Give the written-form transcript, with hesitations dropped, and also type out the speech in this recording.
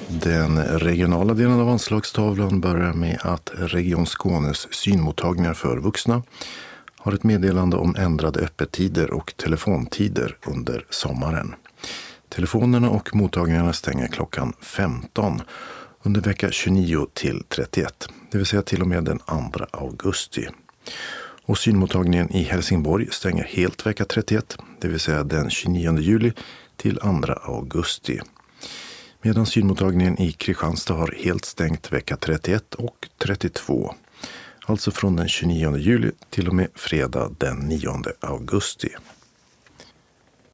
Den regionala delen av anslagstavlan börjar med att Region Skånes synmottagningar för vuxna har ett meddelande om ändrade öppettider och telefontider under sommaren. Telefonerna och mottagningarna stänger klockan 15 under vecka 29 till 31, det vill säga till och med den 2 augusti. Och synmottagningen i Helsingborg stänger helt vecka 31, det vill säga den 29 juli till 2 augusti. Medan synmottagningen i Kristianstad har helt stängt vecka 31 och 32. Alltså från den 29 juli till och med fredag den 9 augusti.